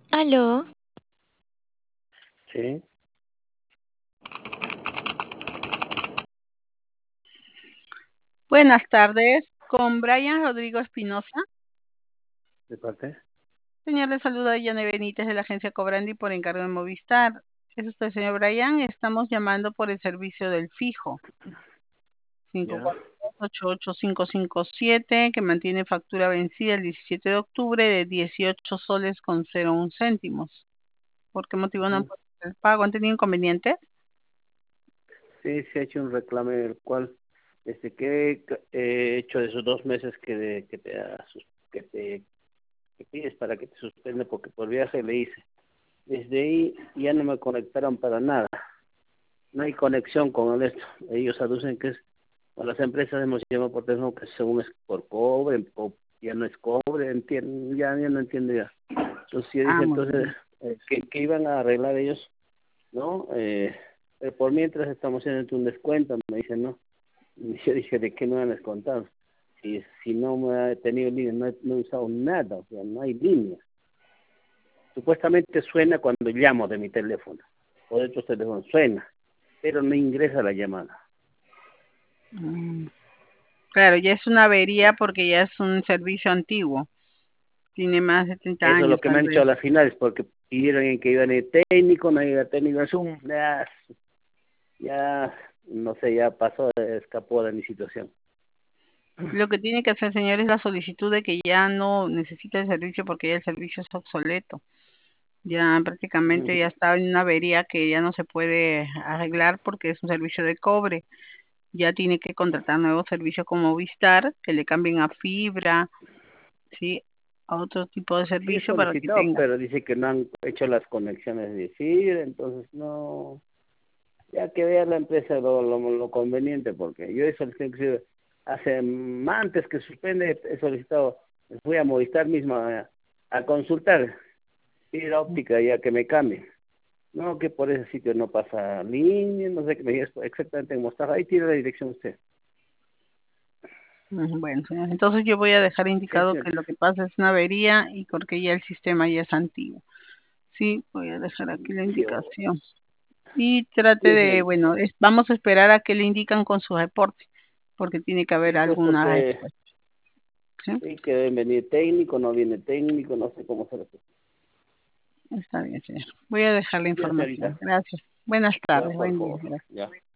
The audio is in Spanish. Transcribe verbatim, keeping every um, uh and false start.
Aló, Sí, Buenas tardes, con Brian Rodrigo Espinosa. de parte. Señor, le saluda Yane Benítez de la agencia Cobrandi por encargo de Movistar. ¿Es usted, señor Brian? Estamos llamando por el servicio del fijo cinco Ya. cuatro dos, ocho ocho cinco cinco siete, que mantiene factura vencida el diecisiete de octubre de dieciocho soles con cero uno céntimos. ¿Por qué motivo no han Ujú. podido hacer el pago? ¿Han tenido inconvenientes? Sí, se ha hecho un reclamo el cual, desde que he hecho de esos dos meses que, de- que te, ha sus- que te que pides para que te suspenda porque por viaje le hice. Desde ahí ya no me conectaron para nada. No hay conexión con esto. Ellos aducen que es, o las empresas hemos llamado por teléfono que según es por cobre, o ya no es cobre, entiendo, ya, ya no entiendo ya. Entonces yo Ah, dije muy entonces bien. eh, que, que iban a arreglar ellos, ¿no? Eh, pero por mientras estamos haciendo un descuento, me dicen, ¿no? Y yo dije, ¿de qué me van a descontar? Si, si no me he tenido línea, no he, no he usado nada, o sea, no hay línea. Supuestamente suena cuando llamo de mi teléfono, o de otros teléfonos, suena, pero no ingresa la llamada. Mm, Claro, ya es una avería porque ya es un servicio antiguo. Tiene más de treinta Eso es lo años, que me tal han dicho vez. a las finales, porque pidieron en que iban a ir técnico, no iba técnico, Zoom, ya, ya, no sé, ya pasó, escapó de mi situación. Lo que tiene que hacer, señor, es la solicitud de que ya no necesita el servicio porque ya el servicio es obsoleto. Ya prácticamente ya está en una avería que ya no se puede arreglar porque es un servicio de cobre. Ya tiene que contratar nuevos servicios como Movistar, que le cambien a fibra, ¿sí? A otro tipo de Sí he servicio para que solicitado, tenga. pero dice que no han hecho las conexiones de fibra, entonces no, ya que vea la empresa lo, lo, lo conveniente, porque yo he solicitado, inclusive, hace mm, antes que suspende, he solicitado, fui a Movistar mismo a, a consultar fibra óptica ya que me cambie. No, que por ese sitio no pasa línea, no sé qué me digas exactamente cómo está. Ahí tiene la dirección usted. Mm, Bueno, señor, entonces yo voy a dejar Sí, indicado sí. que lo que pasa es una avería y porque ya el sistema ya es antiguo. Sí, voy a dejar aquí la Sí, o- indicación. Y trate sí, de, sí. bueno, es- vamos a esperar a que le indican con su reporte, porque tiene que haber Sí, pues alguna porque respuesta, ¿sí? sí que deben venir técnico, no viene técnico, no sé cómo se lo. Está bien, señor. Voy a dejar la Ya, información. señorita. Gracias. Buenas Ya, tardes, por buen día. favor. Gracias. Ya.